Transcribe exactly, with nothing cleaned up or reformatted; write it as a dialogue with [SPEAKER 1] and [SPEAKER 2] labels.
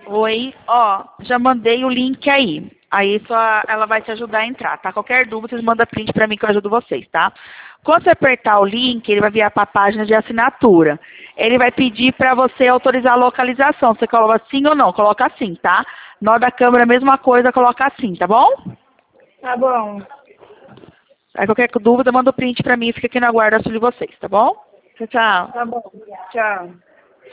[SPEAKER 1] Oi, ó, já mandei o link aí. Aí só ela vai te ajudar a entrar, tá? Qualquer dúvida, vocês mandam print pra mim que eu ajudo vocês, tá? Quando você apertar o link, ele vai virar pra página de assinatura. Ele vai pedir pra você autorizar a localização. Você coloca sim ou não? Coloca sim, tá? Na hora da câmera, a mesma coisa, coloca sim, tá bom?
[SPEAKER 2] Tá bom.
[SPEAKER 1] Aí qualquer dúvida, manda o print pra mim e fica aqui na guarda de vocês, tá bom? Tchau, tchau.
[SPEAKER 2] Tá bom. Tchau.